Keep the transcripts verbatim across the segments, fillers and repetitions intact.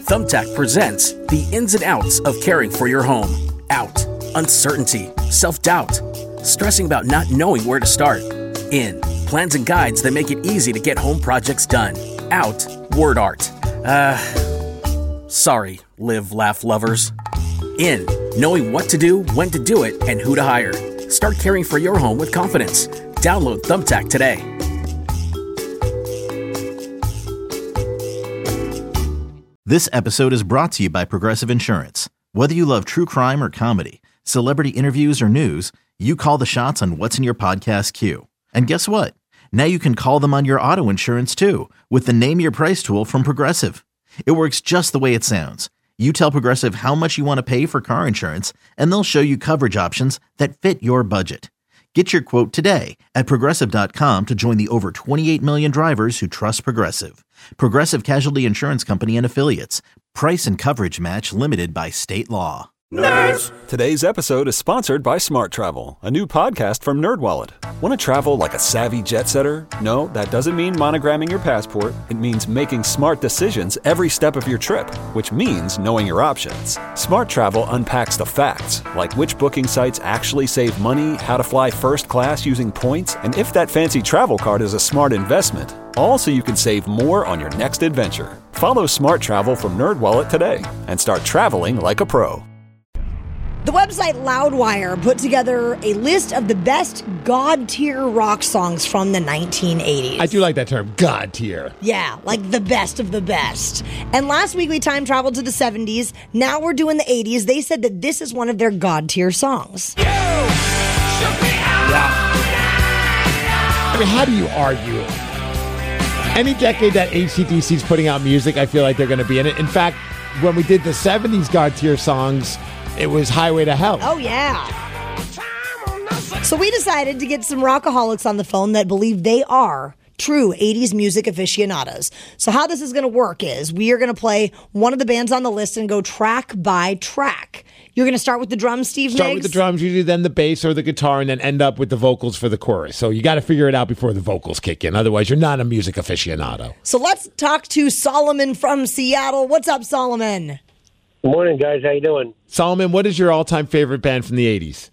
Thumbtack presents the ins and outs of caring for your home. Out, uncertainty, self-doubt, stressing about not knowing where to start. In, plans and guides that make it easy to get home projects done. Out, word art. Uh, sorry, live, laugh lovers. In, knowing what to do, when to do it, and who to hire. Start caring for your home with confidence. Download Thumbtack today. This episode is brought to you by Progressive Insurance. Whether you love true crime or comedy, celebrity interviews or news, you call the shots on what's in your podcast queue. And guess what? Now you can call them on your auto insurance too with the Name Your Price tool from Progressive. It works just the way it sounds. You tell Progressive how much you want to pay for car insurance, and they'll show you coverage options that fit your budget. Get your quote today at Progressive dot com to join the over twenty-eight million drivers who trust Progressive. Progressive Casualty Insurance Company and Affiliates. Price and coverage match limited by state law. Nerds! Today's episode is sponsored by Smart Travel, a new podcast from NerdWallet. Want to travel like a savvy jet setter? No, that doesn't mean monogramming your passport. It means making smart decisions every step of your trip, which means knowing your options. Smart Travel unpacks the facts, like which booking sites actually save money, how to fly first class using points, and if that fancy travel card is a smart investment. All so you can save more on your next adventure. Follow Smart Travel from NerdWallet today and start traveling like a pro. The website Loudwire put together a list of the best God-tier rock songs from the nineteen eighties. I do like that term, God-tier. Yeah, like the best of the best. And last week we time traveled to the seventies. Now we're doing the eighties. They said that this is one of their God-tier songs. You should be out. Yeah. I mean, how do you argue? Any decade that A C D C's putting out music, I feel like they're going to be in it. In fact, when we did the seventies God-tier songs, it was Highway to Hell. Oh, yeah. So we decided to get some rockaholics on the phone that believe they are true eighties music aficionados. So how this is going to work is we are going to play one of the bands on the list and go track by track. You're going to start with the drums, Steve Start Miggs? with the drums, usually then the bass or the guitar, and then end up with the vocals for the chorus. So you got to figure it out before the vocals kick in. Otherwise, you're not a music aficionado. So let's talk to Solomon from Seattle. What's up, Solomon? Good morning, guys. How you doing? Solomon, what is your all-time favorite band from the eighties?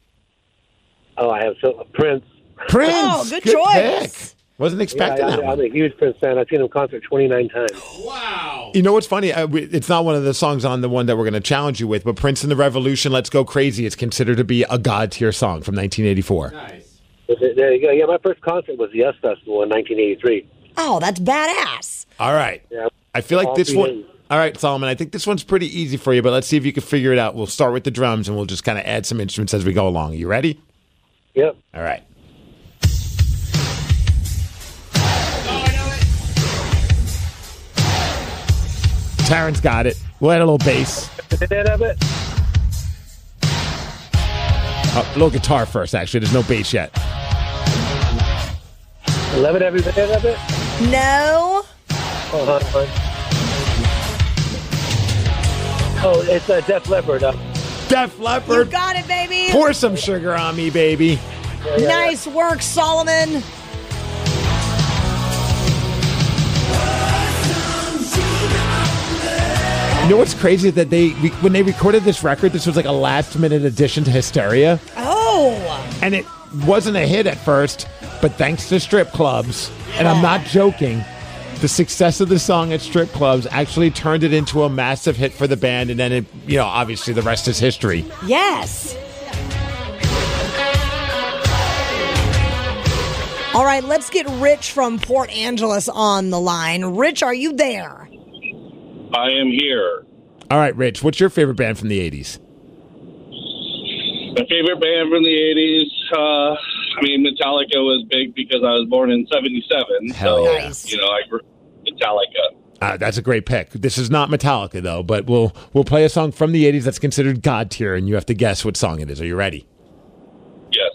Oh, I have so, Prince. Prince! Oh, good, good choice. Pick. Wasn't expecting yeah, I, that I'm one. a huge Prince fan. I've seen him concert twenty-nine times. Wow. You know what's funny? Uh, we, it's not one of the songs on the one that we're going to challenge you with, but Prince and the Revolution, Let's Go Crazy, is considered to be a God-tier song from nineteen eighty-four. Nice. There you go. Yeah, my first concert was the Yes Festival in nineteen eighty-three. Oh, that's badass. All right. Yeah, I feel like all this three one... days. All right, Solomon, I think this one's pretty easy for you, but let's see if you can figure it out. We'll start with the drums, and we'll just kind of add some instruments as we go along. You ready? Yep. All right. Taryn's got it. We'll add a little bass. A bit of it. Oh, a little guitar first, actually. There's no bass yet. Love it, every bit of it. No. Oh, hold on. Oh, it's a uh, Def Leppard. Uh, Def You Leppard. got it, baby. Pour some sugar on me, baby. yeah, yeah, Nice work, Solomon. You know what's crazy is that they, when they recorded this record, this was like a last-minute addition to Hysteria. Oh. And it wasn't a hit at first, but thanks to strip clubs, and I'm not joking, the success of the song at strip clubs actually turned it into a massive hit for the band, and then, it, you know, obviously the rest is history. Yes. All right, let's get Rich from Port Angeles on the line. Rich, are you there? I am here. All right, Rich, what's your favorite band from the eighties? My favorite band from the eighties, uh, I mean, Metallica was big because I was born in seventy-seven. Hell so, yeah. Nice. you know, I grew Metallica. Uh, that's a great pick. This is not Metallica, though, but we'll we'll play a song from the eighties that's considered God tier, and you have to guess what song it is. Are you ready? Yes.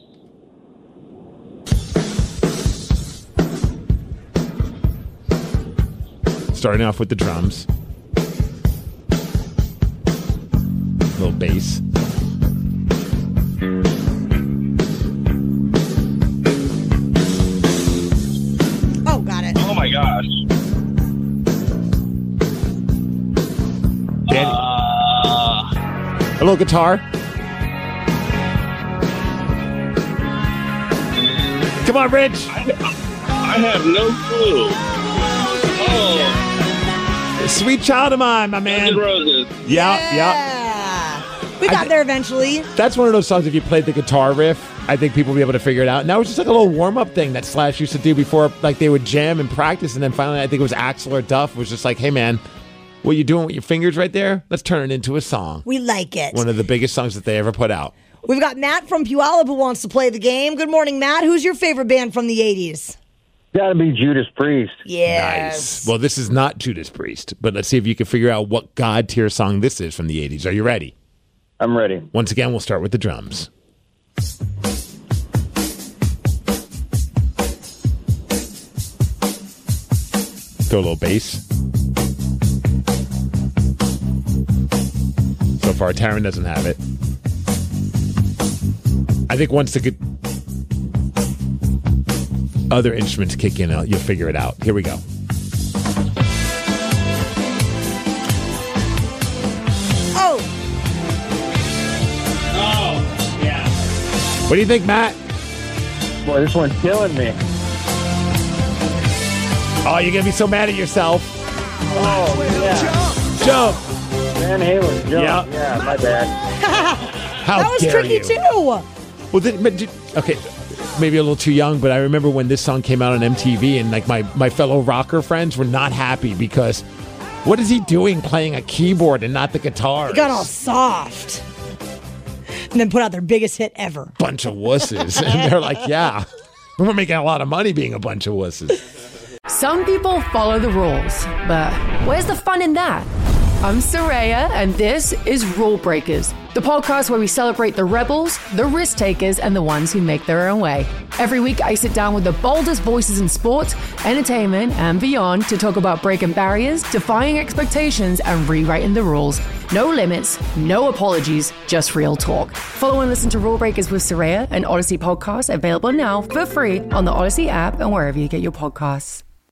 Starting off with the drums. Little bass. Oh, got it. Oh, my gosh. A little guitar. Come on, Rich. I, I have no clue. Oh. Sweet Child of Mine, my man. Guns N' Roses. Yeah, yeah. yeah. We got I, there eventually. That's one of those songs, if you played the guitar riff, I think people will be able to figure it out. And that was just like a little warm-up thing that Slash used to do before, like they would jam and practice. And then finally, I think it was Axl or Duff was just like, hey, man, what you doing with your fingers right there? Let's turn it into a song. We like it. One of the biggest songs that they ever put out. We've got Matt from Puyallup who wants to play the game. Good morning, Matt. Who's your favorite band from the eighties? Gotta be Judas Priest. Yes. Nice. Well, this is not Judas Priest, but let's see if you can figure out what God tier song this is from the eighties. Are you ready? I'm ready. Once again, we'll start with the drums. Throw a little bass. So far, Taryn doesn't have it. I think once the good other instruments kick in, you'll figure it out. Here we go. Oh. Oh, yeah. What do you think, Matt? Boy, this one's killing me. Oh, you're going to be so mad at yourself. Oh, yeah. Jump. Van Halen, jump. Yeah. Yeah, my bad. How That was dare tricky you? too. Well, then, but did, okay, maybe a little too young, but I remember when this song came out on M T V, and like my, my fellow rocker friends were not happy because what is he doing playing a keyboard and not the guitar? It got all soft. And then put out their biggest hit ever. Bunch of wusses. And they're like, yeah, we're making a lot of money being a bunch of wusses. Some people follow the rules, but where's the fun in that? I'm Soraya, and this is Rule Breakers, the podcast where we celebrate the rebels, the risk takers, and the ones who make their own way. Every week, I sit down with the boldest voices in sports, entertainment, and beyond to talk about breaking barriers, defying expectations, and rewriting the rules. No limits, no apologies, just real talk. Follow and listen to Rule Breakers with Soraya, an Odyssey podcast available now for free on the Odyssey app and wherever you get your podcasts.